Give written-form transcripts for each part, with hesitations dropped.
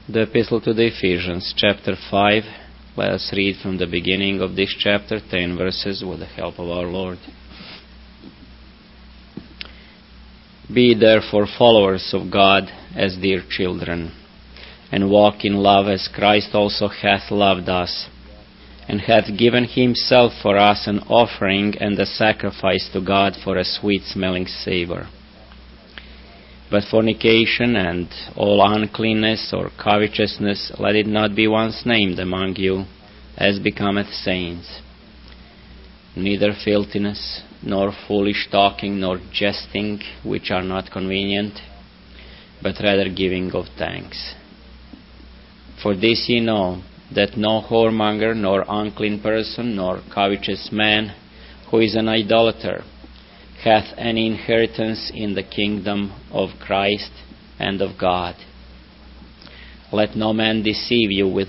The Epistle to the Ephesians, chapter 5. Let us read from the beginning of this chapter, 10 verses, with the help of our Lord. Be therefore followers of God as dear children, and walk in love as Christ also hath loved us, and hath given himself for us an offering and a sacrifice to God for a sweet-smelling savour. But fornication and all uncleanness or covetousness, let it not be once named among you, as becometh saints. Neither filthiness, nor foolish talking, nor jesting, which are not convenient, but rather giving of thanks. For this ye know, that no whoremonger, nor unclean person, nor covetous man, who is an idolater, hath any inheritance in the kingdom of Christ and of God. Let no man deceive you with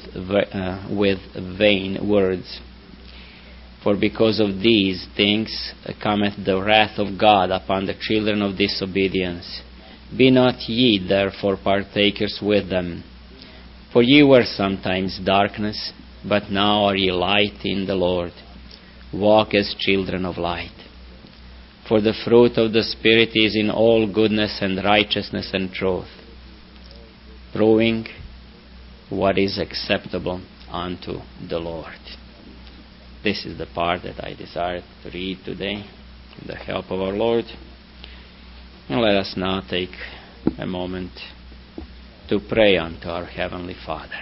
vain words. For because of these things cometh the wrath of God upon the children of disobedience. Be not ye therefore partakers with them. For ye were sometimes darkness, but now are ye light in the Lord. Walk as children of light. For the fruit of the Spirit is in all goodness and righteousness and truth, proving what is acceptable unto the Lord. This is the part that I desired to read today, with the help of our Lord. And let us now take a moment to pray unto our Heavenly Father.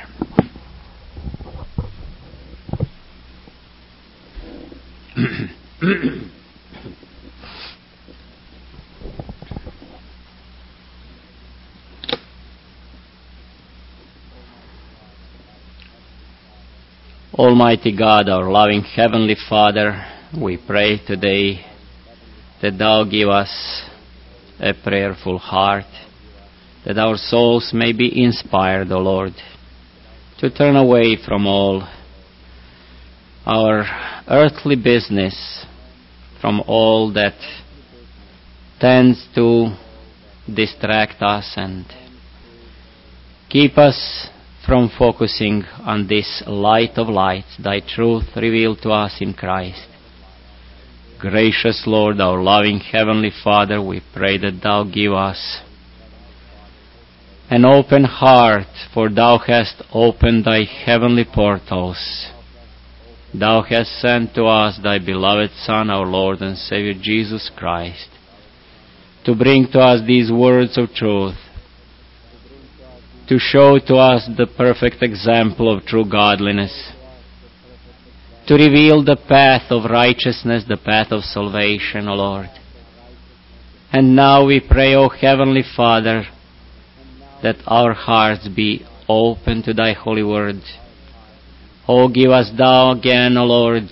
Almighty God, our loving Heavenly Father, we pray today that Thou give us a prayerful heart, that our souls may be inspired, O Lord, to turn away from all our earthly business, from all that tends to distract us and keep us from focusing on this light of lights, Thy truth revealed to us in Christ. Gracious Lord, our loving Heavenly Father, we pray that Thou give us an open heart, for Thou hast opened Thy heavenly portals. Thou hast sent to us Thy beloved Son, our Lord and Savior Jesus Christ, to bring to us these words of truth, to show to us the perfect example of true godliness, to reveal the path of righteousness, the path of salvation, O Lord. And now we pray, O Heavenly Father, that our hearts be open to Thy holy word. O give us Thou again, O Lord,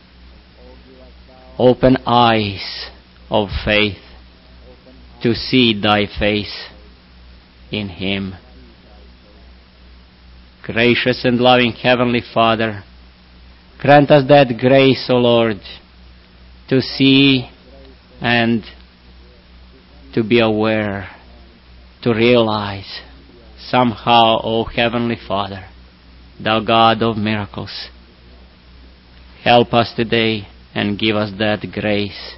open eyes of faith to see Thy face in Him. Gracious and loving Heavenly Father, grant us that grace, O Lord, to see and to be aware, to realize somehow, O Heavenly Father, Thou God of miracles, help us today and give us that grace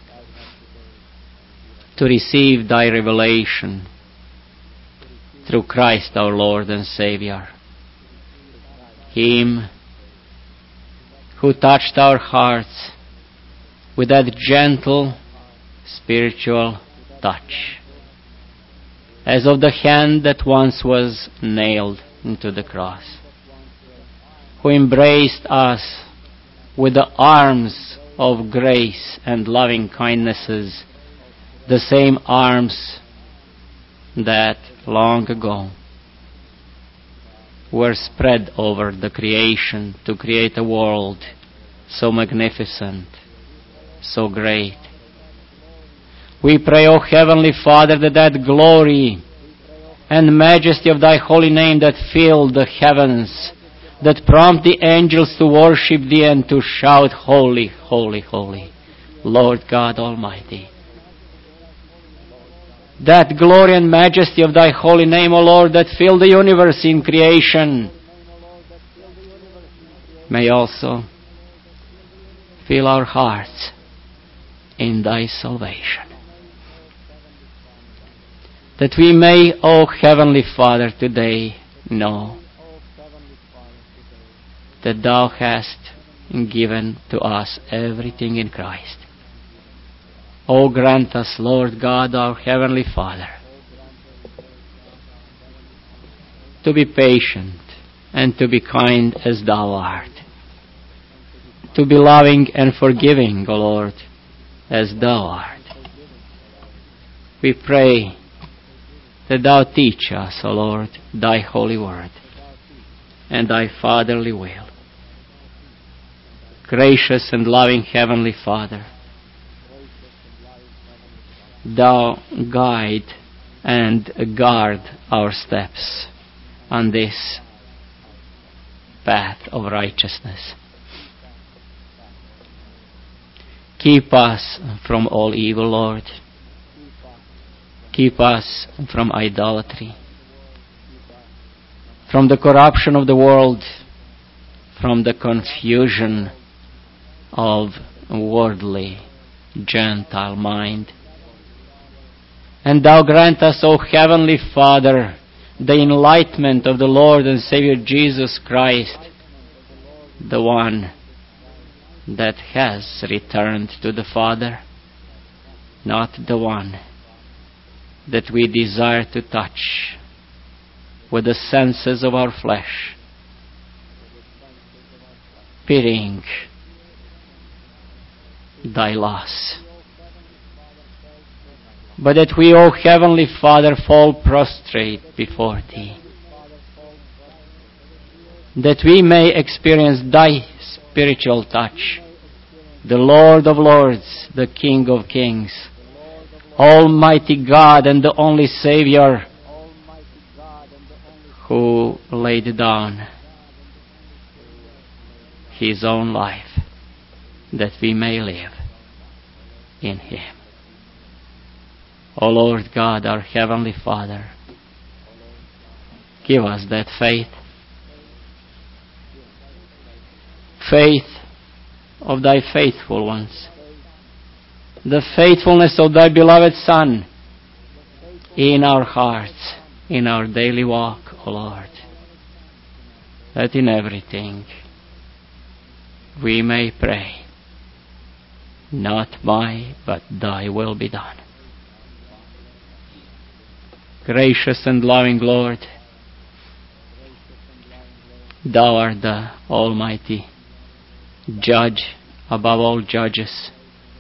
to receive Thy revelation through Christ our Lord and Savior, Him who touched our hearts with that gentle spiritual touch, as of the hand that once was nailed into the cross, who embraced us with the arms of grace and loving kindnesses, the same arms that long ago were spread over the creation to create a world so magnificent, so great. We pray, O Heavenly Father, that that glory and majesty of Thy holy name that filled the heavens, that prompt the angels to worship Thee and to shout, Holy, holy, holy, Lord God Almighty, that glory and majesty of thy holy name, O Lord, that fill the universe in creation, may also fill our hearts in thy salvation. That we may, O Heavenly Father, today know that thou hast given to us everything in Christ. O grant us, Lord God, our Heavenly Father, to be patient and to be kind as thou art, to be loving and forgiving, O Lord, as thou art. We pray that thou teach us, O Lord, thy holy word and thy fatherly will. Gracious and loving Heavenly Father, thou guide and guard our steps on this path of righteousness. Keep us from all evil, Lord. Keep us from idolatry, from the corruption of the world, from the confusion of worldly, Gentile mind. And thou grant us, O Heavenly Father, the enlightenment of the Lord and Savior Jesus Christ, the one that has returned to the Father, not the one that we desire to touch with the senses of our flesh, pitying thy loss, but that we, O Heavenly Father, fall prostrate before thee, that we may experience thy spiritual touch, the Lord of Lords, the King of Kings, Almighty God and the only Savior, who laid down his own life that we may live in him. O Lord God, our Heavenly Father, give us that faith of thy faithful ones, the faithfulness of thy beloved Son in our hearts, in our daily walk, O Lord, that in everything we may pray, not my, but thy will be done. Gracious and loving Lord, thou art the Almighty Judge above all judges.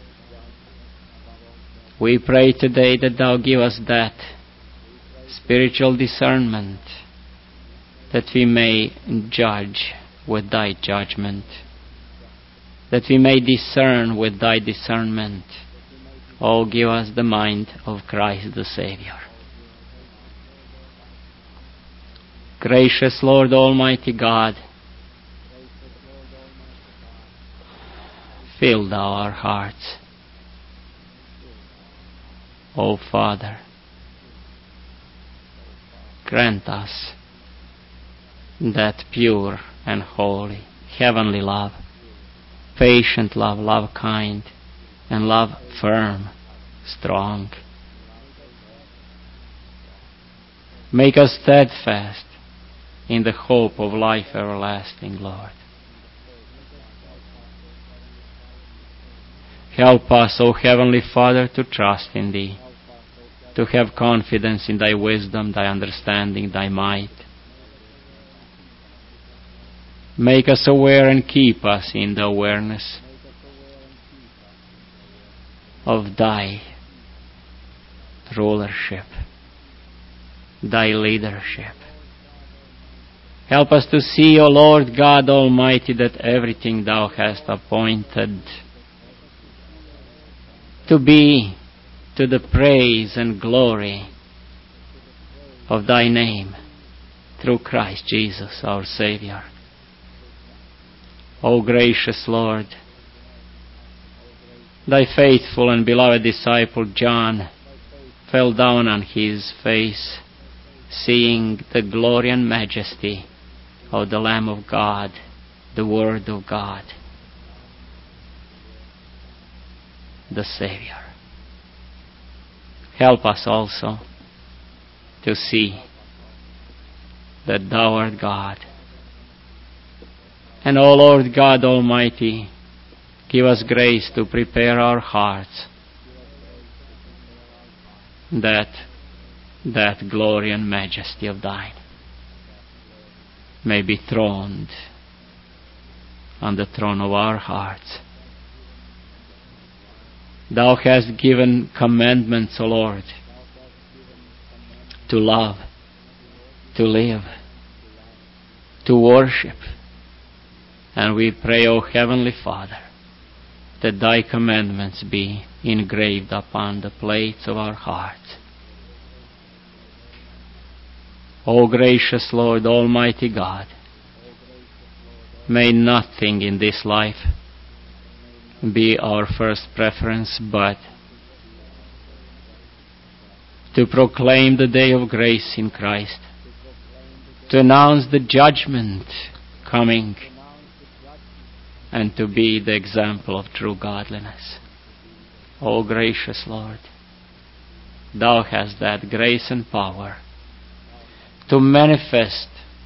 We pray today that thou give us that spiritual discernment, that we may judge with thy judgment, that we may discern with thy discernment. Oh, give us the mind of Christ the Savior. Gracious Lord, Almighty God, fill thou our hearts. O Father, grant us that pure and holy, heavenly love, patient love, love kind, and love firm, strong. Make us steadfast in the hope of life everlasting, Lord. Help us, O Heavenly Father, to trust in Thee, to have confidence in Thy wisdom, Thy understanding, Thy might. Make us aware and keep us in the awareness of Thy rulership, Thy leadership. Help us to see, O Lord God Almighty, that everything Thou hast appointed to be to the praise and glory of Thy name through Christ Jesus our Savior. O gracious Lord, Thy faithful and beloved disciple John fell down on his face, seeing the glory and majesty of the Lamb of God, the Word of God, the Savior. Help us also to see that Thou art God. And, O Lord God Almighty, give us grace to prepare our hearts that glory and majesty of Thine may be throned on the throne of our hearts. Thou hast given commandments, O Lord, to love, to live, to worship. And we pray, O Heavenly Father, that Thy commandments be engraved upon the plates of our hearts. O gracious Lord, Almighty God, may nothing in this life be our first preference, but to proclaim the day of grace in Christ, to announce the judgment coming, and to be the example of true godliness. O gracious Lord, Thou hast that grace and power to manifest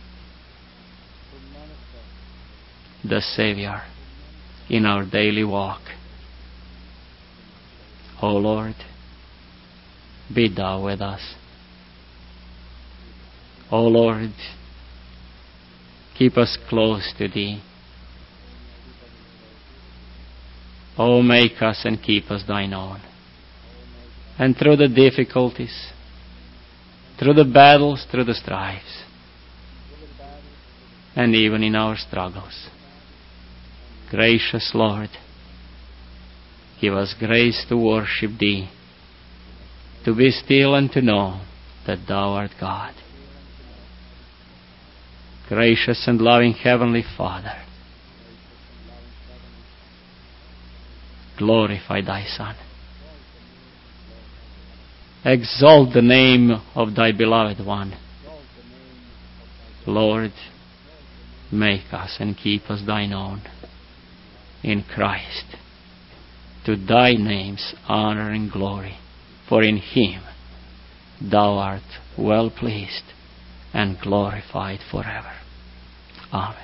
the Savior in our daily walk. O Lord, be Thou with us. O Lord, keep us close to Thee. O make us and keep us Thine own. And through the difficulties, through the battles, through the strifes, and even in our struggles, gracious Lord, give us grace to worship Thee, to be still and to know that Thou art God. Gracious and loving Heavenly Father, glorify Thy Son. Exalt the name of Thy beloved one. Lord, make us and keep us Thine own in Christ. To Thy name's honor and glory, for in Him Thou art well pleased and glorified forever. Amen.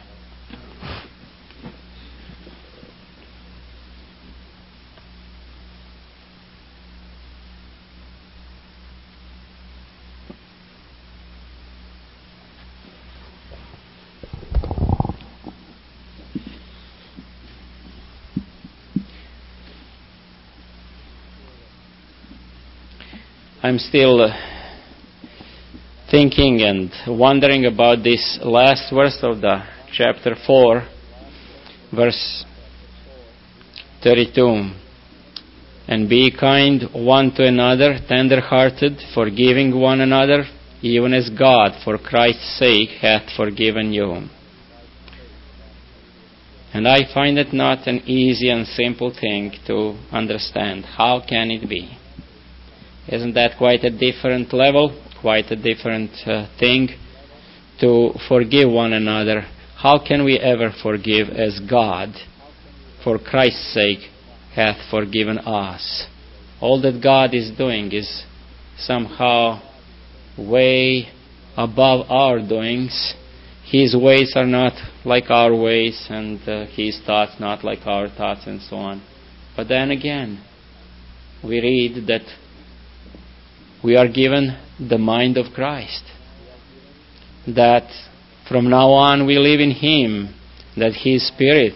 I'm still thinking and wondering about this last verse of the chapter 4, verse 32. And be kind one to another, tender-hearted, forgiving one another, even as God, for Christ's sake, hath forgiven you. And I find it not an easy and simple thing to understand. How can it be? Isn't that quite a different level, quite a different thing to forgive one another? How can we ever forgive as God, for Christ's sake, hath forgiven us? All that God is doing is somehow way above our doings. His ways are not like our ways, and His thoughts not like our thoughts, and so on. But then again, we read that we are given the mind of Christ, that from now on we live in Him, that His Spirit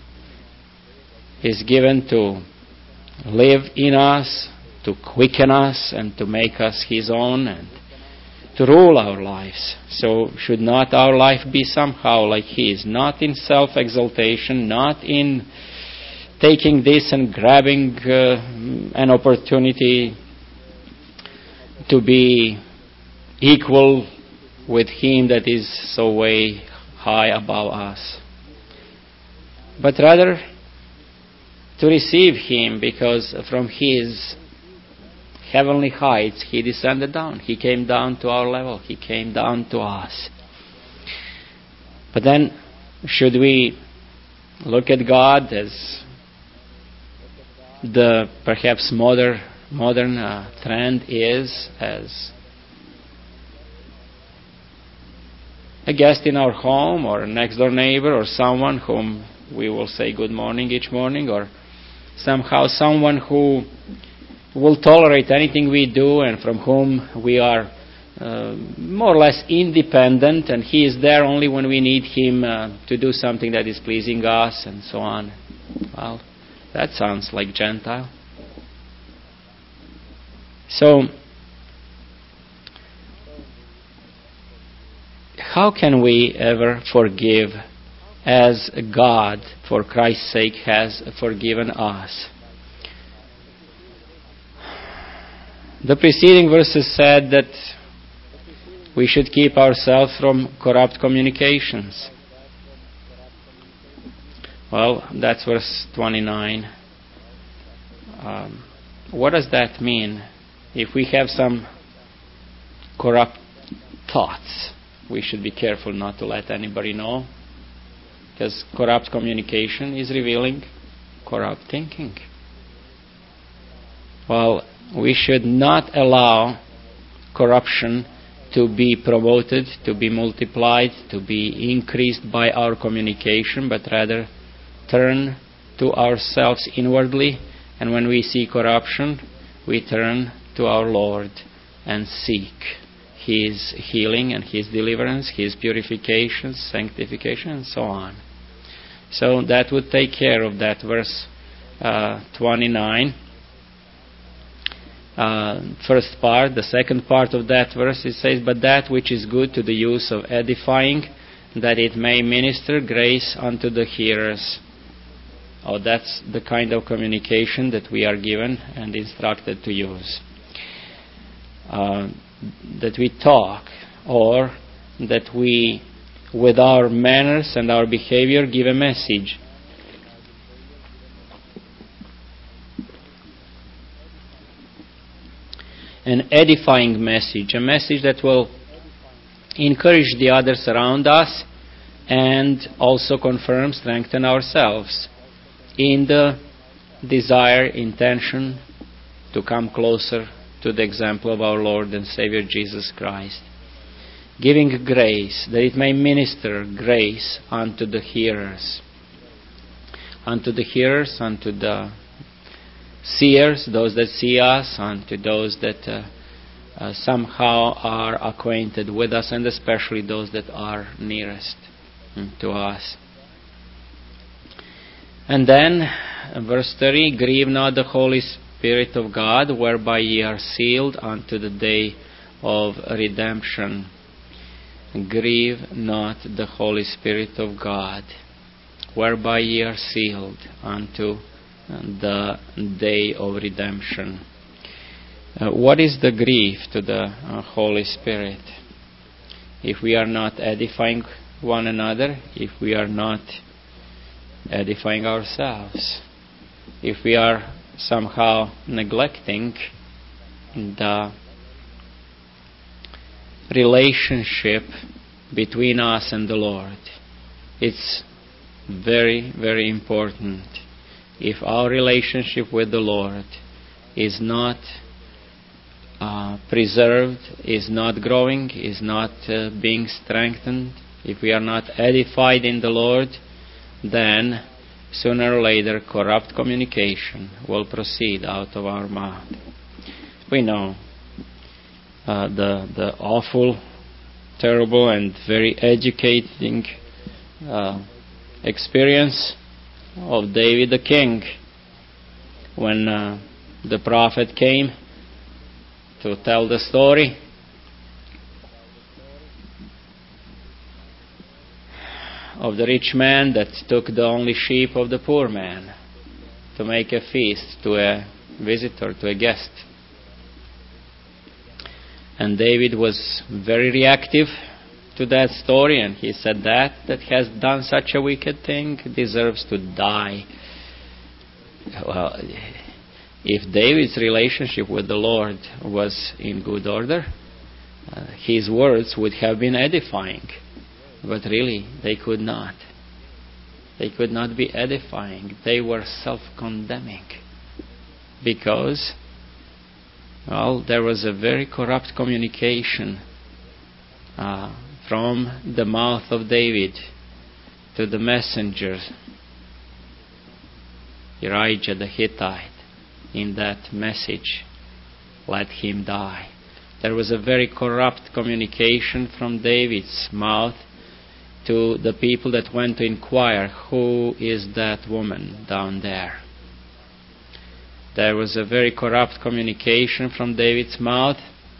is given to live in us, to quicken us, and to make us His own, and to rule our lives. So should not our life be somehow like His, not in self-exaltation, not in taking this and grabbing an opportunity to be equal with Him that is so way high above us, but rather to receive Him, because from His heavenly heights, He descended down. He came down to our level. He came down to us. But then, should we look at God as the perhaps modern trend is, as a guest in our home, or a next door neighbor, or someone whom we will say good morning each morning, or somehow someone who will tolerate anything we do and from whom we are more or less independent, and He is there only when we need Him to do something that is pleasing us, and so on. Well, that sounds like Gentile. So, how can we ever forgive as God, for Christ's sake, has forgiven us? The preceding verses said that we should keep ourselves from corrupt communications. Well, that's verse 29. What does that mean? If we have some corrupt thoughts, we should be careful not to let anybody know, because corrupt communication is revealing corrupt thinking. Well, we should not allow corruption to be promoted, to be multiplied, to be increased by our communication, but rather turn to ourselves inwardly, and when we see corruption, we turn to our Lord and seek His healing and His deliverance, His purification, sanctification, and so on. So that would take care of that verse 29. First part. The second part of that verse, it says, "But that which is good to the use of edifying, that it may minister grace unto the hearers." Oh, that's the kind of communication that we are given and instructed to use. That we talk, or that we, with our manners and our behavior, give a message. An edifying message, a message that will encourage the others around us and also confirm, strengthen ourselves in the desire, intention to come closer to the example of our Lord and Savior Jesus Christ. Giving grace, that it may minister grace unto the hearers. Unto the hearers, unto the seers, those that see us, unto those that somehow are acquainted with us, and especially those that are nearest to us. And then, verse 30, "Grieve not the Holy Spirit of God, whereby ye are sealed unto the day of redemption." Grieve not the Holy Spirit of God, whereby ye are sealed unto the day of redemption. What is the grief to the Holy Spirit? If we are not edifying one another, if we are not edifying ourselves, if we are somehow neglecting the relationship between us and the Lord. It's very, very important. If our relationship with the Lord is not preserved, is not growing, is not being strengthened, if we are not edified in the Lord, then sooner or later corrupt communication will proceed out of our mouth. We know the awful, terrible, and very educating experience of David the king, when the prophet came to tell the story of the rich man that took the only sheep of the poor man to make a feast to a visitor, to a guest. And David was very reactive to that story, and he said, that has done such a wicked thing deserves to die. Well, If David's relationship with the Lord was in good order, his words would have been edifying. But really, they could not. They could not be edifying. They were self-condemning. Because, well, there was a very corrupt communication from the mouth of David to the messenger, Elijah the Hittite. In that message, let him die. There was a very corrupt communication from David's mouth to the people that went to inquire, who is that woman down there? There was a very corrupt communication from David's mouth.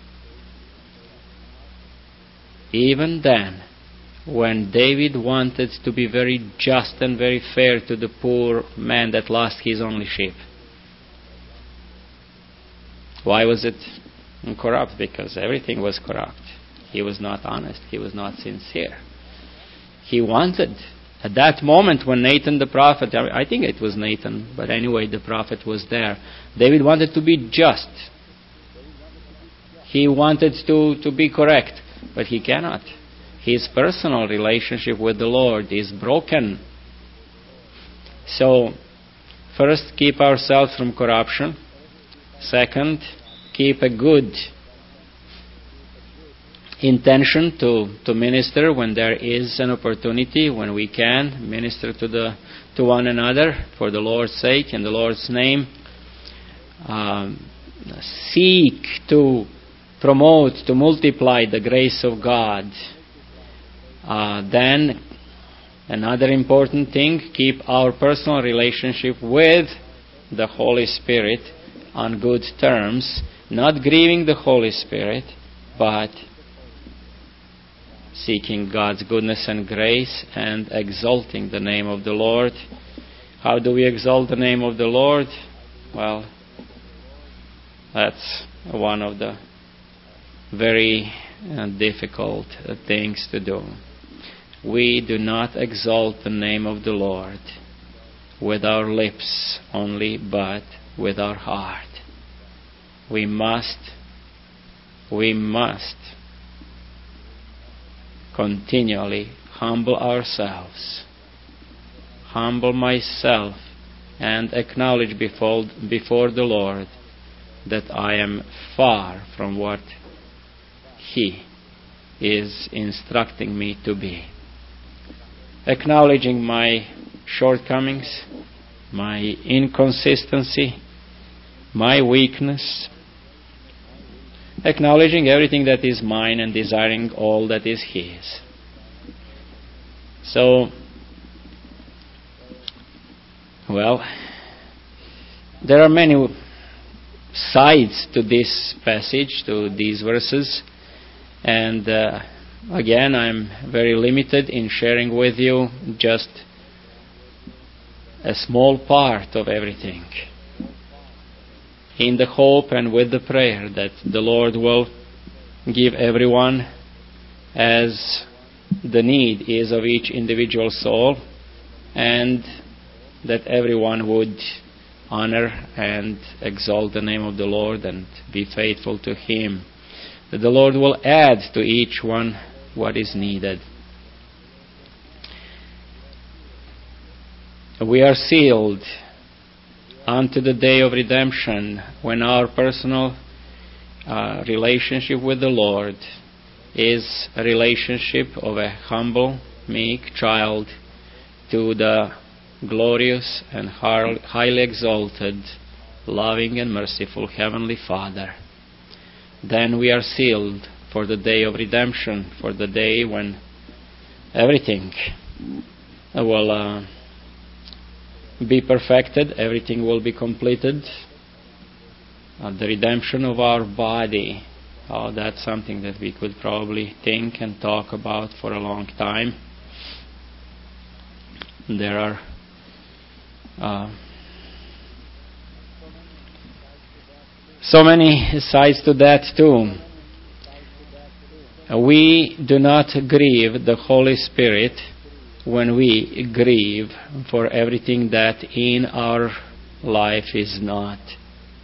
Even then, when David wanted to be very just and very fair to the poor man that lost his only sheep. Why was it corrupt? Because everything was corrupt. He was not honest. He was not sincere. He wanted, at that moment when Nathan the prophet, I think it was Nathan, but anyway, the prophet was there. David wanted to be just. He wanted to be correct, but he cannot. His personal relationship with the Lord is broken. So, first, keep ourselves from corruption. Second, keep a good intention to minister when there is an opportunity, when we can minister to one another for the Lord's sake and the Lord's name. Seek to promote, to multiply the grace of God. Then, another important thing, keep our personal relationship with the Holy Spirit on good terms, not grieving the Holy Spirit, but seeking God's goodness and grace and exalting the name of the Lord. How do we exalt the name of the Lord? Well, that's one of the very difficult things to do. We do not exalt the name of the Lord with our lips only, but with our heart. We must continually humble ourselves, humble myself, and acknowledge before the Lord that I am far from what He is instructing me to be. Acknowledging my shortcomings, my inconsistency, my weakness, acknowledging everything that is mine and desiring all that is His. So, well, there are many sides to this passage, to these verses, and again, I'm very limited in sharing with you just a small part of everything, in the hope and with the prayer that the Lord will give everyone as the need is of each individual soul, and that everyone would honor and exalt the name of the Lord and be faithful to Him. That the Lord will add to each one what is needed. We are sealed unto the day of redemption, when our personal relationship with the Lord is a relationship of a humble, meek child to the glorious and highly exalted, loving and merciful Heavenly Father. Then we are sealed for the day of redemption, for the day when everything will be perfected, everything will be completed. The redemption of our body, that's something that we could probably think and talk about for a long time. There are so many sides to that too. We do not grieve the Holy Spirit when we grieve for everything that in our life is not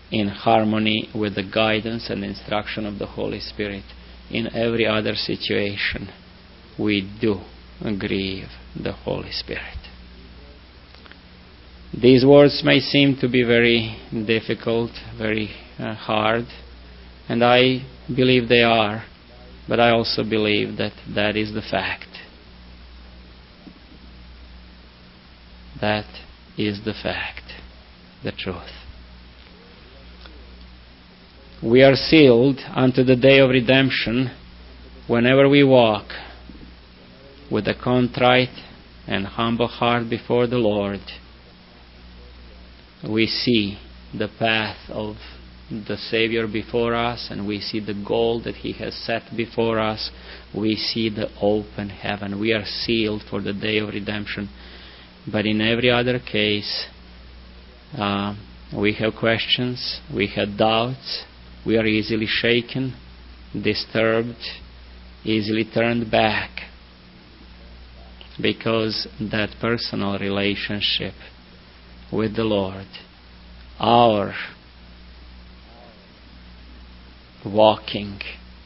in harmony with the guidance and instruction of the Holy Spirit. In every other situation, we do grieve the Holy Spirit. These words may seem to be very difficult, very hard, and I believe they are, but I also believe that that is the fact. That is the fact, the truth. We are sealed unto the day of redemption whenever we walk with a contrite and humble heart before the Lord. We see the path of the Savior before us, and we see the goal that He has set before us. We see the open heaven. We are sealed for the day of redemption. But in every other case, we have questions, we have doubts, we are easily shaken, disturbed, easily turned back, because that personal relationship with the Lord, our walking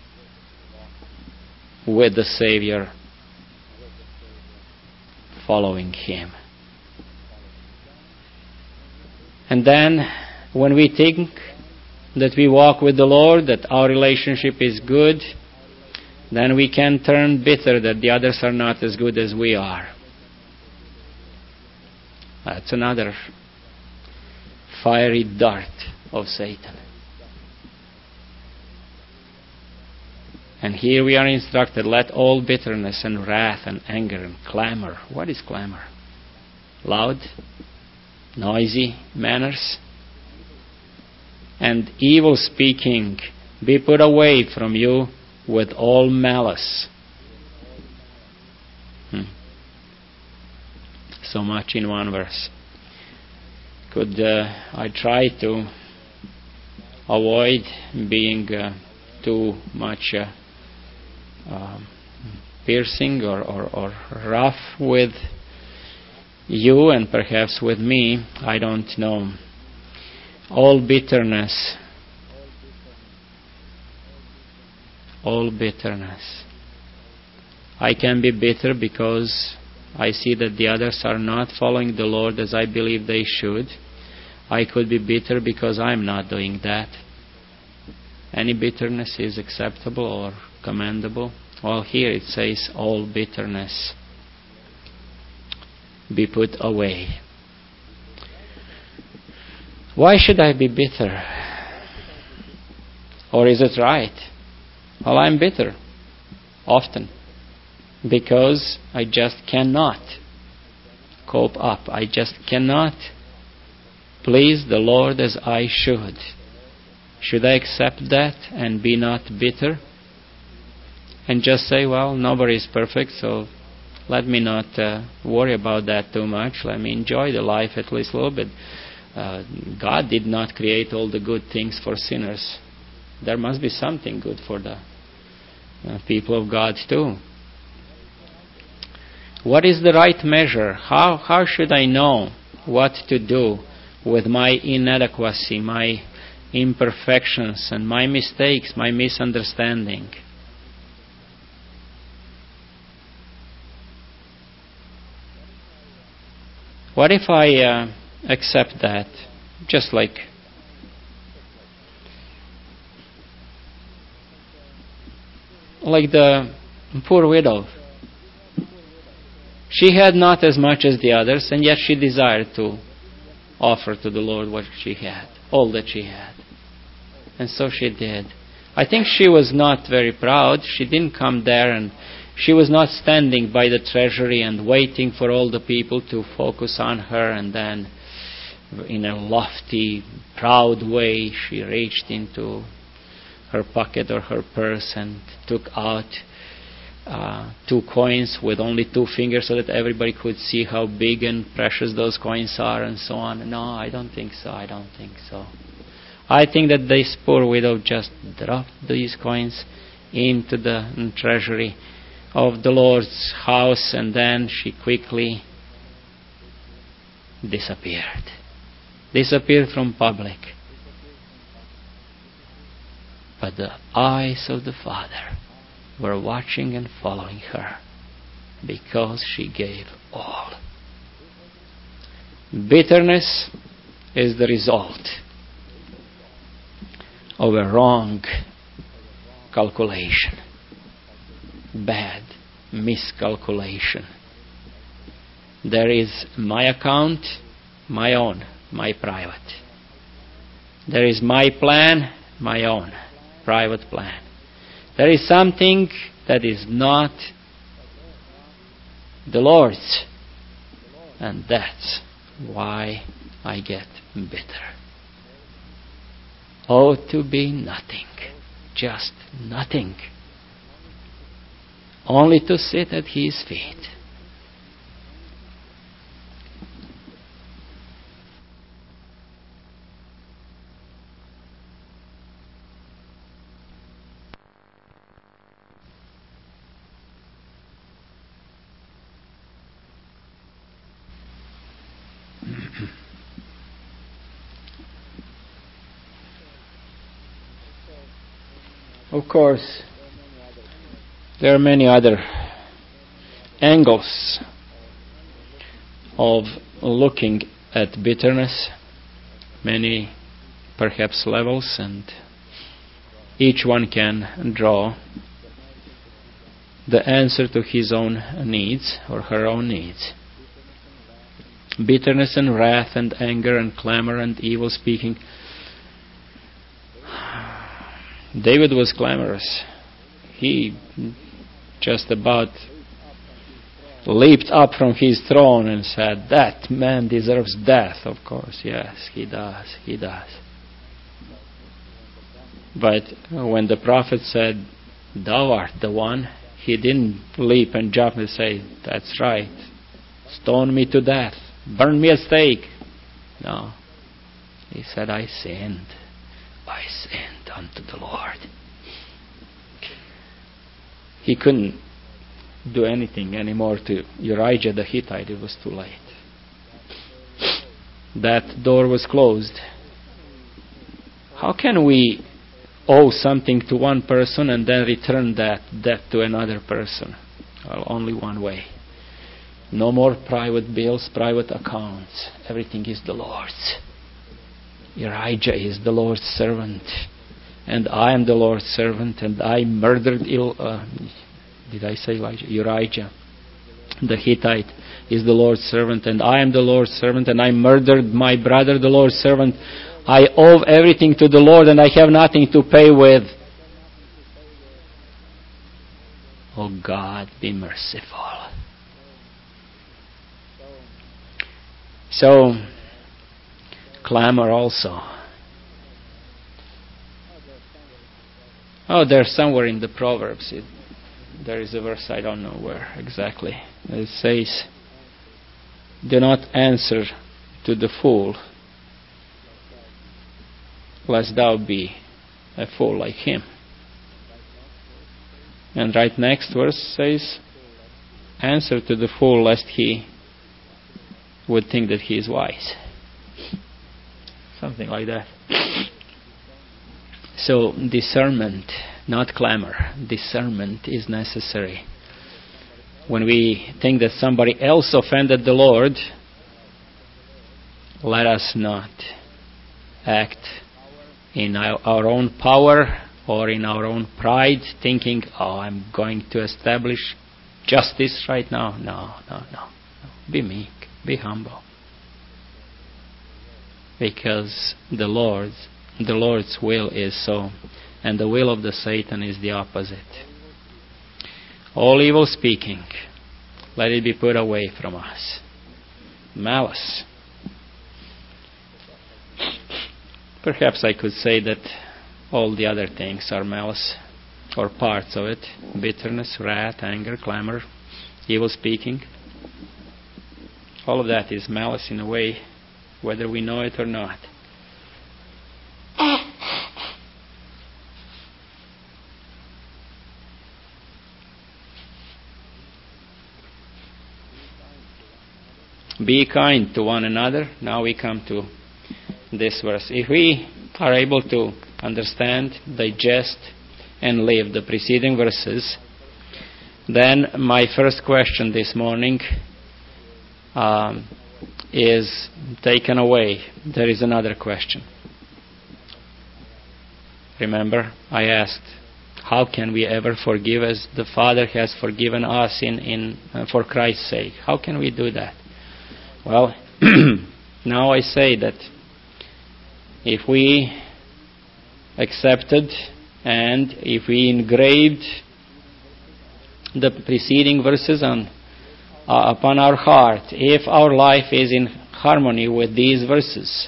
with the Savior, following Him. And then, when we think that we walk with the Lord, that our relationship is good, then we can turn bitter that the others are not as good as we are. That's another fiery dart of Satan. And here we are instructed, let all bitterness and wrath and anger and clamor. What is clamor? Loud, noisy manners. And evil speaking be put away from you with all malice. So much in one verse. Could I try to avoid being too much piercing or rough with you and perhaps with me? I don't know. All bitterness. I can be bitter because I see that the others are not following the Lord as I believe they should. I could be bitter because I'm not doing that. Any bitterness is acceptable or commendable. Well, here it says, all bitterness be put away. Why should I be bitter? Or is it right? Well, I'm bitter often because I just cannot cope up. I just cannot please the Lord as I should. Should I accept that and be not bitter? And just say, well, nobody is perfect, so let me not worry about that too much. Let me enjoy the life at least a little bit. God did not create all the good things for sinners. There must be something good for the people of God too. What is the right measure? How should I know what to do with my inadequacy, my imperfections, and my mistakes, my misunderstanding? What if I accept that, just like the poor widow? She had not as much as the others, and yet she desired to offer to the Lord what she had, all that she had. And so she did. I think she was not very proud. She didn't come there, and she was not standing by the treasury and waiting for all the people to focus on her, and then in a lofty, proud way she reached into her pocket or her purse and took out 2 coins with only 2 fingers so that everybody could see how big and precious those coins are, and so on. No, I don't think so. I think that this poor widow just dropped these coins into the treasury of the Lord's house, and then she quickly disappeared from public. But the eyes of the Father were watching and following her because she gave all. Bitterness is the result of a wrong calculation, bad miscalculation. There is my account, my own, my private. There is my plan, my own, private plan. There is something that is not the Lord's, and that's why I get bitter. Oh, to be nothing, just nothing, only to sit at His feet. Of course, there are many other angles of looking at bitterness, many perhaps levels, and each one can draw the answer to his own needs or her own needs. Bitterness and wrath and anger and clamor and evil speaking. David was clamorous. He just about leaped up from his throne and said, "That man deserves death." Of course, yes, he does. He does. But when the prophet said, "Thou art the one," he didn't leap and jump and say, "That's right. Stone me to death. Burn me at stake." No. He said, "I sinned. I sinned unto the Lord." He couldn't do anything anymore to Uriah the Hittite. It was too late. That door was closed. How can we owe something to one person and then return that debt to another person? Well, only one way. No more private bills, private accounts. Everything is the Lord's. Elijah is the Lord's servant, and I am the Lord's servant, and I murdered did I say Elijah? Uriah the Hittite is the Lord's servant, and I am the Lord's servant, and I murdered my brother, the Lord's servant. I owe everything to the Lord, and I have nothing to pay with. Oh God, be merciful. So, clamor also. Oh, there's somewhere in the Proverbs. There is a verse, I don't know where exactly. It says, "Do not answer to the fool, lest thou be a fool like him." And right next verse says, "Answer to the fool, lest he would think that he is wise." Something like that. So discernment, not clamor. Discernment is necessary. When we think that somebody else offended the Lord, let us not act in our own power or in our own pride, thinking, "Oh, I'm going to establish justice right now." No. Be meek, be humble. Because the Lord's will is so, and the will of the Satan is the opposite. All evil speaking, let it be put away from us. Malice. Perhaps I could say that all the other things are malice, or parts of it. Bitterness, wrath, anger, clamor, evil speaking. All of that is malice in a way, whether we know it or not. Be kind to one another. Now we come to this verse. If we are able to understand, digest, and live the preceding verses, then my first question this morning is taken away. There is another question. Remember, I asked, how can we ever forgive as the Father has forgiven us for Christ's sake? How can we do that? Well, now I say that if we accepted and if we engraved the preceding verses upon our heart, if our life is in harmony with these verses,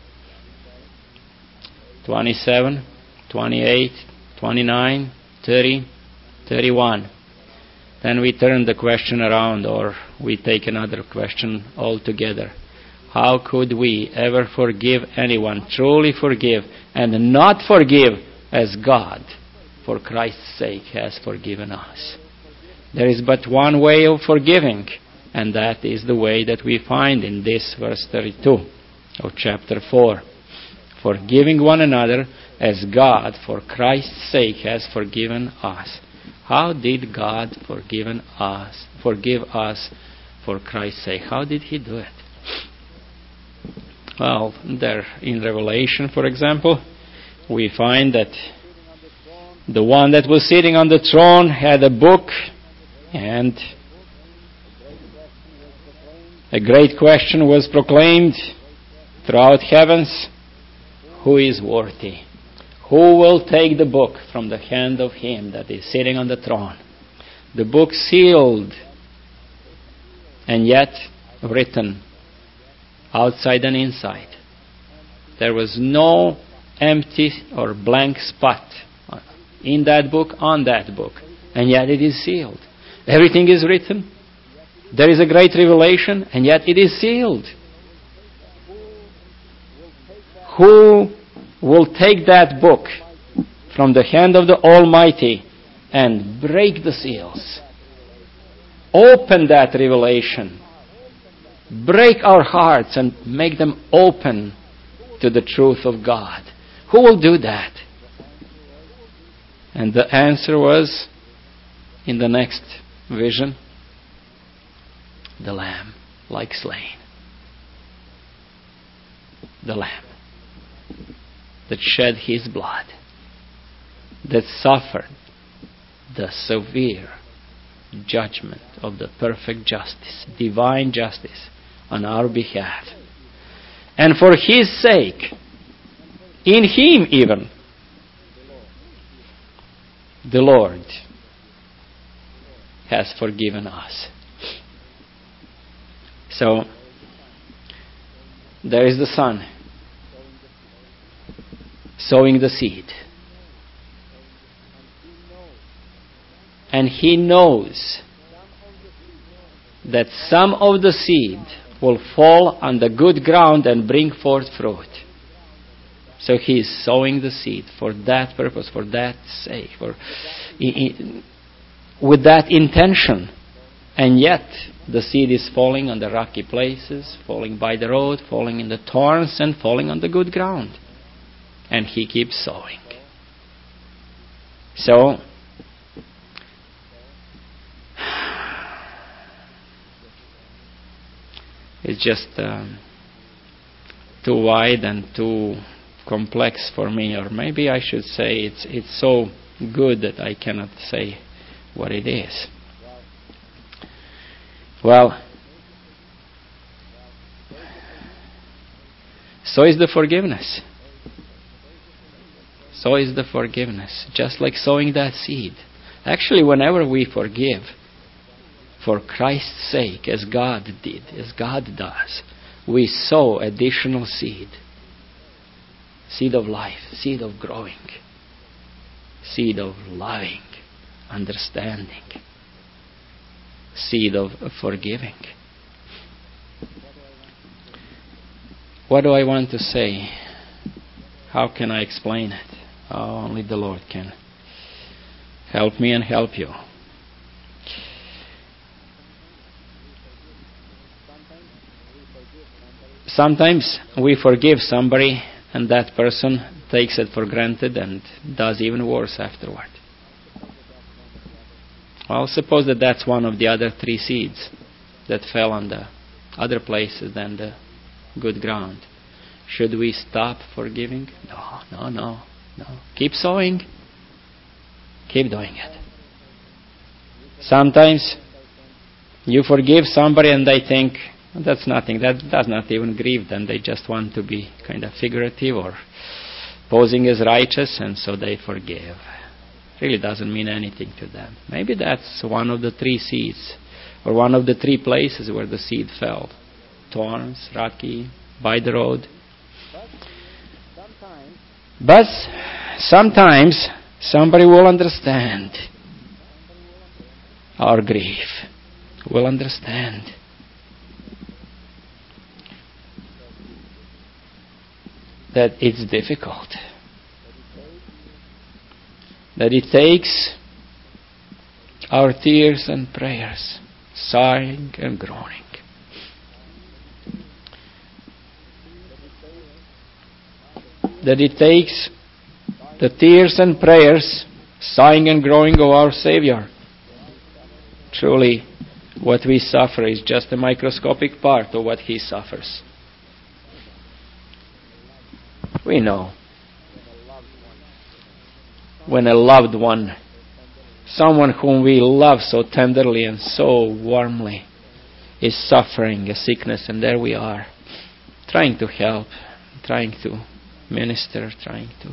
27, 28, 29, 30, 31, then we turn the question around, or we take another question altogether. How could we ever forgive anyone, truly forgive, and not forgive as God, for Christ's sake, has forgiven us? There is but one way of forgiving, and that is the way that we find in this verse 32 of chapter 4. Forgiving one another as God, for Christ's sake, has forgiven us. How did God forgive us for Christ's sake? How did He do it? Well, there in Revelation, for example, we find that the one that was sitting on the throne had a book, and a great question was proclaimed throughout heavens: who is worthy? Who will take the book from the hand of Him that is sitting on the throne? The book sealed, and yet written outside and inside. There was no empty or blank spot in that book, on that book, and yet it is sealed. Everything is written. There is a great revelation, and yet it is sealed. Who will take that book from the hand of the Almighty and break the seals? Open that revelation. Break our hearts and make them open to the truth of God. Who will do that? And the answer was, in the next vision, the Lamb, like slain. The Lamb that shed His blood, that suffered the severe judgment of the perfect justice, divine justice, on our behalf. And for His sake, in Him even, the Lord has forgiven us. So, there is the Son sowing the seed. And He knows that some of the seed will fall on the good ground and bring forth fruit. So He is sowing the seed for that purpose, for that sake, with that intention. And yet, the seed is falling on the rocky places, falling by the road, falling in the thorns, and falling on the good ground. And He keeps sowing. So, it's just too wide and too complex for me, or maybe I should say it's so good that I cannot say what it is. Well, so is the forgiveness. So is the forgiveness. Just like sowing that seed. Actually, whenever we forgive, for Christ's sake, as God did, as God does, we sow additional seed. Seed of life, seed of growing, seed of loving, understanding, seed of forgiving. What do I want to say? How can I explain it? Only the Lord can help me and help you. Sometimes we forgive somebody and that person takes it for granted and does even worse afterward. Well, suppose that that's one of the other 3 seeds that fell on the other places than the good ground. Should we stop forgiving? No. Keep sowing. Keep doing it. Sometimes you forgive somebody and they think, that's nothing, that does not even grieve them. They just want to be kind of figurative or posing as righteous, and so they forgive. Really doesn't mean anything to them. Maybe that's one of the 3 seeds, or one of the 3 places where the seed fell. Thorns, rocky, by the road. But sometimes somebody will understand our grief, will understand that it's difficult, that it takes our tears and prayers, sighing and groaning. That it takes the tears and prayers, sighing and groaning of our Savior. Truly, what we suffer is just a microscopic part of what He suffers. We know when a loved one, someone whom we love so tenderly and so warmly, is suffering a sickness, and there we are, trying to help, trying to minister, trying to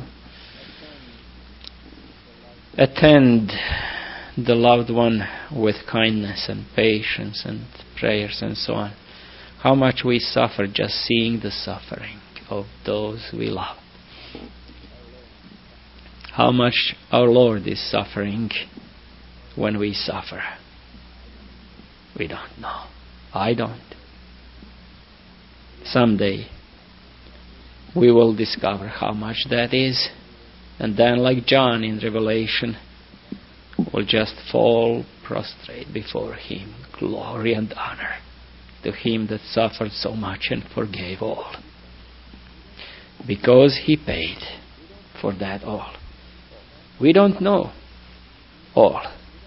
attend the loved one with kindness and patience and prayers and so on. How much we suffer just seeing the suffering of those we love. How much our Lord is suffering when we suffer. We don't know. I don't. Someday we will discover how much that is, and then, like John in Revelation, we'll just fall prostrate before Him. Glory and honor to Him that suffered so much and forgave all. Because He paid for that all. We don't know all.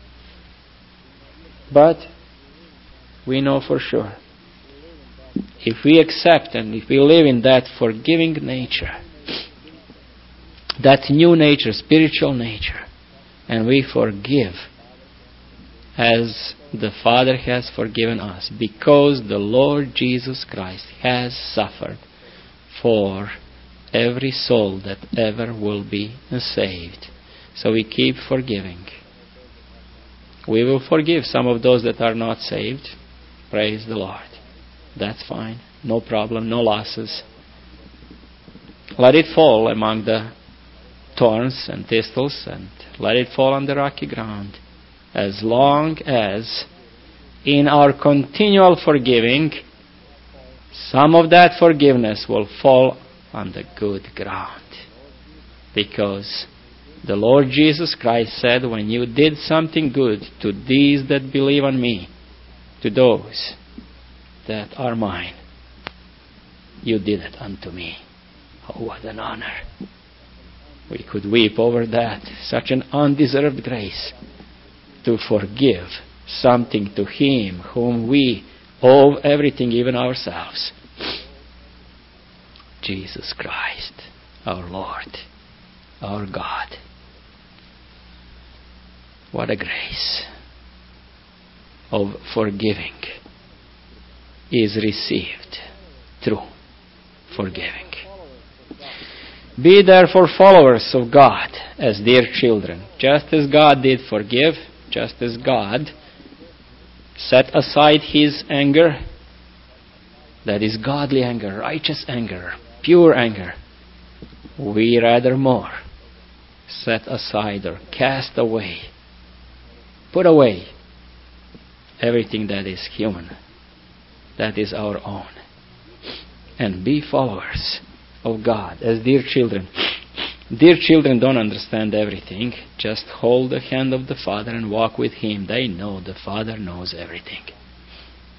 But we know for sure, if we accept and if we live in that forgiving nature, that new nature, spiritual nature, and we forgive as the Father has forgiven us, because the Lord Jesus Christ has suffered for every soul that ever will be saved. So we keep forgiving. We will forgive some of those that are not saved. Praise the Lord. That's fine. No problem, no losses. Let it fall among the thorns and thistles, and let it fall on the rocky ground. As long as in our continual forgiving, some of that forgiveness will fall on the good ground. Because the Lord Jesus Christ said, when you did something good to these that believe on me, to those that are mine, you did it unto me. Oh, what an honor. We could weep over that. Such an undeserved grace to forgive something to Him whom we owe everything, even ourselves. Jesus Christ, our Lord, our God. What a grace of forgiving is received through forgiving. Be therefore followers of God as dear children, just as God did forgive, just as God set aside His anger, that is godly anger, righteous anger, pure anger. We rather more set aside or cast away, put away everything that is human, that is our own, and be followers of God as dear children. Dear children don't understand everything. Just hold the hand of the Father and walk with Him. They know the Father knows everything.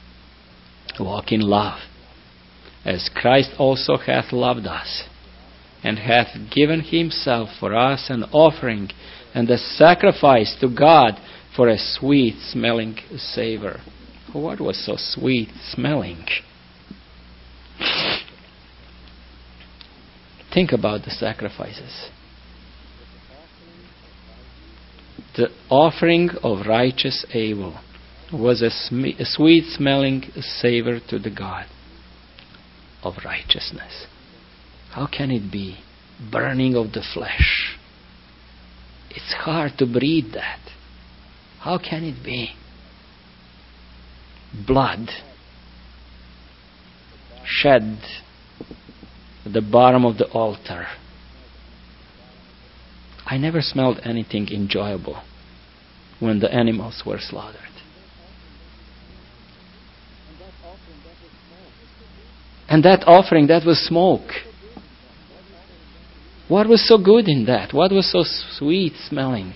Walk in love, as Christ also hath loved us, and hath given himself for us an offering and a sacrifice to God for a sweet-smelling savor. What was so sweet-smelling? Think about the sacrifices. The offering of righteous Abel was a sweet-smelling savor to the God of righteousness. How can it be? Burning of the flesh. It's hard to breathe that. How can it be? Blood shed at the bottom of the altar. I never smelled anything enjoyable when the animals were slaughtered. And that offering, that was smoke. What was so good in that? What was so sweet smelling?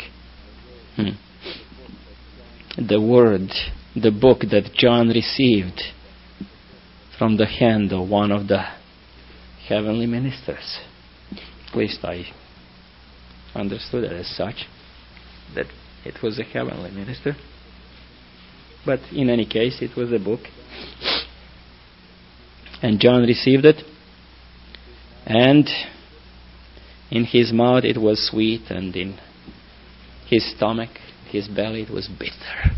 The word, the book that John received from the hand of one of the heavenly ministers. At least I understood it as such, that it was a heavenly minister. But in any case, it was a book. And John received it, and in his mouth it was sweet, and in his stomach, his belly, it was bitter.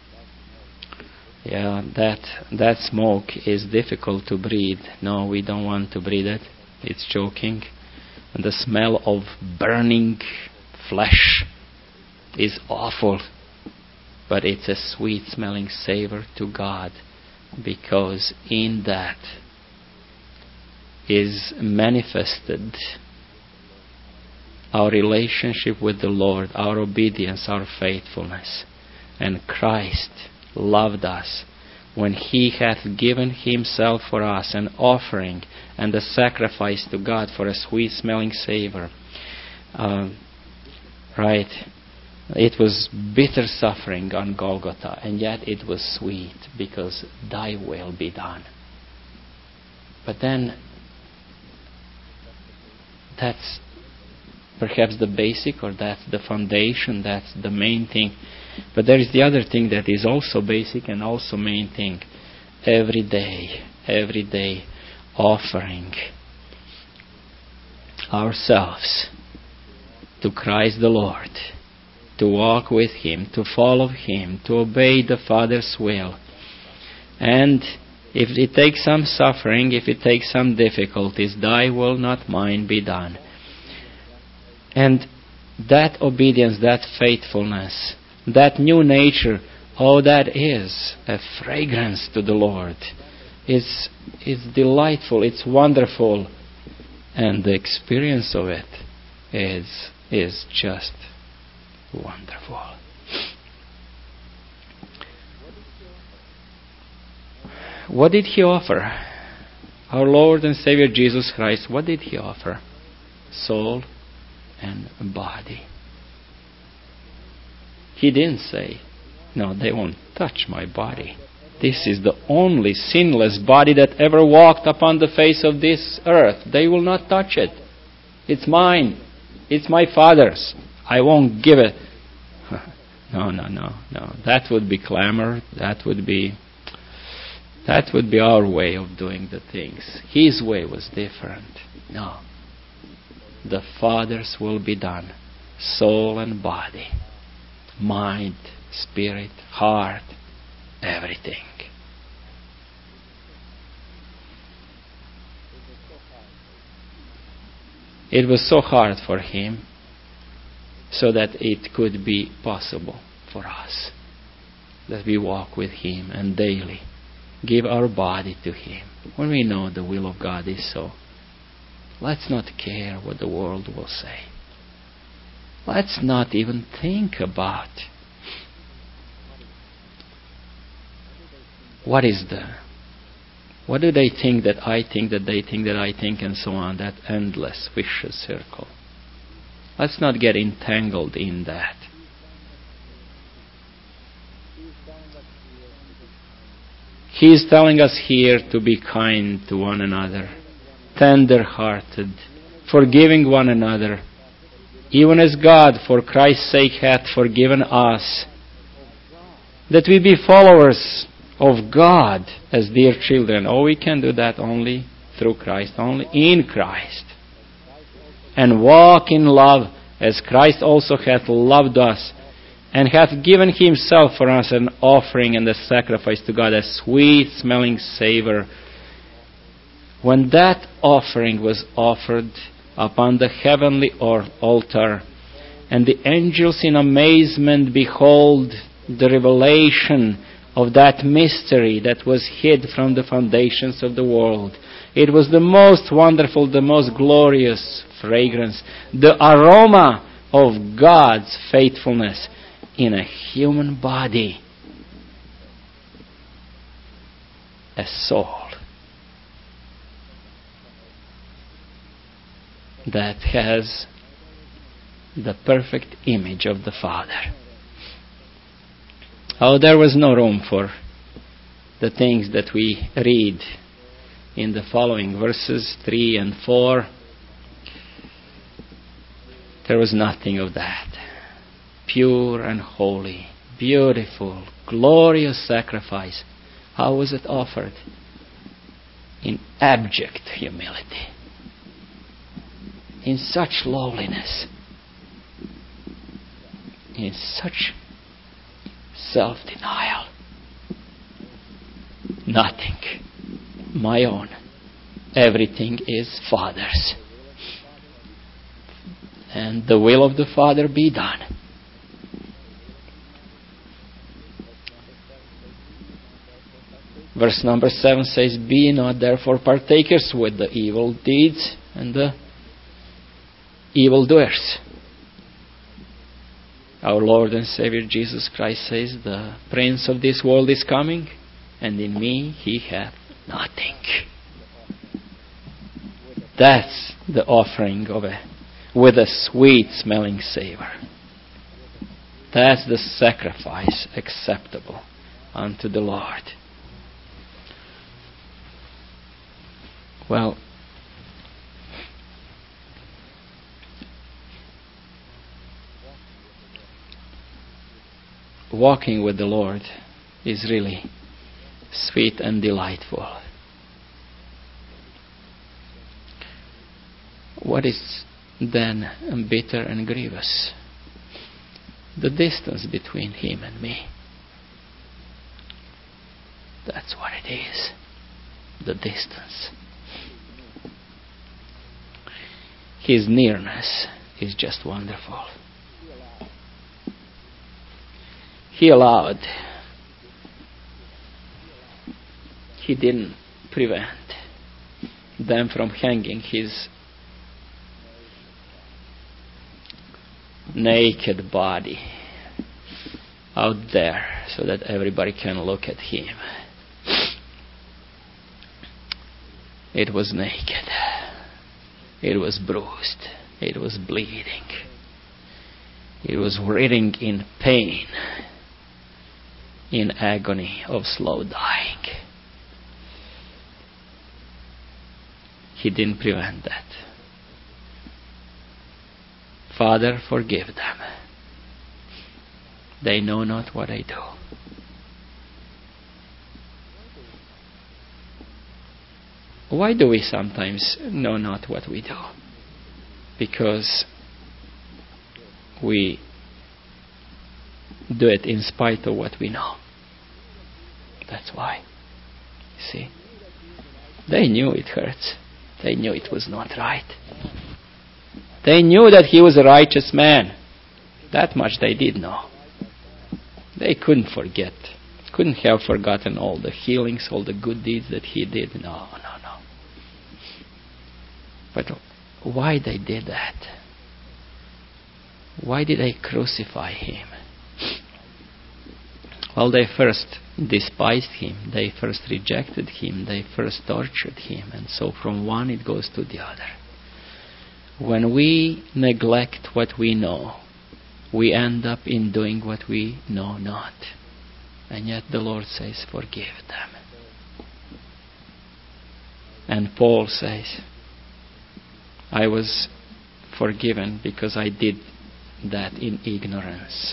Yeah, that smoke is difficult to breathe. No, we don't want to breathe it. It's choking. And the smell of burning flesh is awful. But it's a sweet-smelling savor to God, because in that is manifested our relationship with the Lord, our obedience, our faithfulness. And Christ loved us when He hath given Himself for us an offering and a sacrifice to God for a sweet-smelling savor. Right. It was bitter suffering on Golgotha, and yet it was sweet, because Thy will be done. But then, that's perhaps the basic, or that's the foundation, that's the main thing. But there is the other thing that is also basic and also main thing. Every day offering ourselves to Christ the Lord, to walk with Him, to follow Him, to obey the Father's will. And if it takes some suffering, if it takes some difficulties, Thy will, not mine, be done. And that obedience, that faithfulness, that new nature, that is a fragrance to the Lord. It's delightful, it's wonderful, and the experience of it is just wonderful. What did He offer? Our Lord and Savior Jesus Christ, what did He offer? Soul and body. He didn't say, no, they won't touch my body. This is the only sinless body that ever walked upon the face of this earth. They will not touch it. It's mine. It's my Father's. I won't give it. No. That would be clamor. That would be our way of doing the things. His way was different. No. The Father's will be done. Soul and body. Mind, spirit, heart, everything. It was so hard for Him, so that it could be possible for us, that we walk with Him and daily give our body to Him. When we know the will of God is so, let's not care what the world will say. Let's not even think about what do they think that I think, that they think that I think, and so on, that endless vicious circle. Let's not get entangled in that. He is telling us here to be kind to one another, tender-hearted, forgiving one another, even as God for Christ's sake hath forgiven us, that we be followers of God as dear children. Oh, we can do that only through Christ, only in Christ. And walk in love as Christ also hath loved us, and hath given himself for us an offering and a sacrifice to God, a sweet-smelling savor. When that offering was offered upon the heavenly altar, and the angels in amazement behold the revelation of that mystery that was hid from the foundations of the world, it was the most wonderful, the most glorious fragrance, the aroma of God's faithfulness in a human body, a soul that has the perfect image of the Father. Oh, there was no room for the things that we read in the following verses 3 and 4. There was nothing of that. Pure and holy, beautiful, glorious sacrifice. How was it offered? In abject humility. In such lowliness. In such self-denial. Nothing my own. Everything is Father's. And the will of the Father be done. Verse number 7 says, Be not therefore partakers with the evil deeds and the evildoers. Our Lord and Savior Jesus Christ says, The prince of this world is coming, and in me he hath nothing. That's the offering with a sweet-smelling savor. That's the sacrifice acceptable unto the Lord. Well, walking with the Lord is really sweet and delightful. What is then bitter and grievous? The distance between him and me. That's what it is. The distance. His nearness is just wonderful. He allowed. He didn't prevent them from hanging his naked body out there so that everybody can look at him. It was naked. It was bruised. It was bleeding. It was writhing in pain, in agony of slow dying. He didn't prevent that. Father, forgive them. They know not what they do. Why do we sometimes know not what we do? Because we do it in spite of what we know. That's why. See? They knew it hurts. They knew it was not right. They knew that he was a righteous man. That much they did know. They couldn't forget. Couldn't have forgotten all the healings, all the good deeds that he did. No. But why they did that? Why did they crucify him? Well, they first despised him. They first rejected him. They first tortured him. And so from one it goes to the other. When we neglect what we know, we end up in doing what we know not. And yet the Lord says, forgive them. And Paul says, I was forgiven because I did that in ignorance.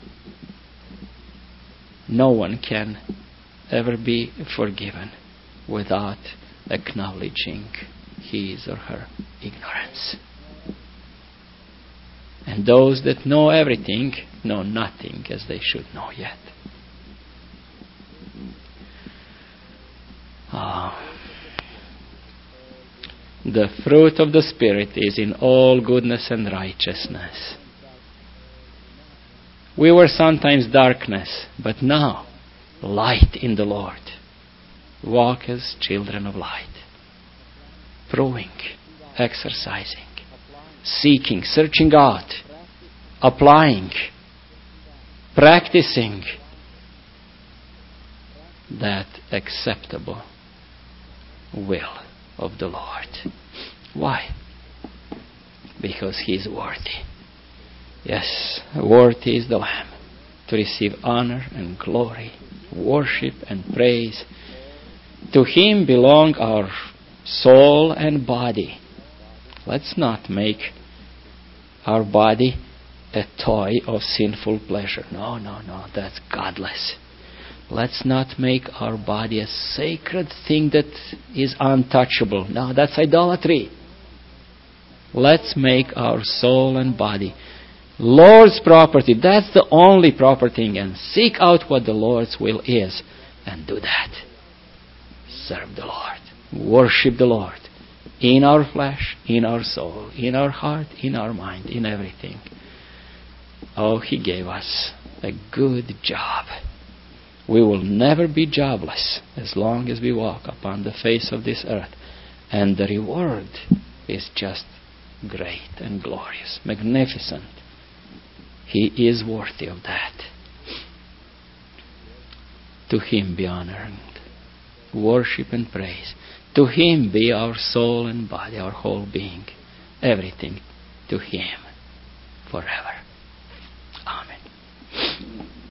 No one can ever be forgiven without acknowledging his or her ignorance. And those that know everything know nothing as they should know yet. The fruit of the Spirit is in all goodness and righteousness. We were sometimes darkness, but now light in the Lord. Walk as children of light. Proving, exercising, seeking, searching out, applying, practicing that acceptable will of the Lord. Why? Because He is worthy. Yes, worthy is the Lamb to receive honor and glory, worship and praise. To Him belong our soul and body. Let's not make our body a toy of sinful pleasure. No, that's godless. Let's not make our body a sacred thing that is untouchable. No, that's idolatry. Let's make our soul and body Lord's property. That's the only proper thing. And seek out what the Lord's will is. And do that. Serve the Lord. Worship the Lord. In our flesh, in our soul, in our heart, in our mind, in everything. Oh, He gave us a good job. We will never be jobless as long as we walk upon the face of this earth. And the reward is just great and glorious, magnificent. He is worthy of that. To Him be honor and worship and praise. To Him be our soul and body, our whole being. Everything to Him forever.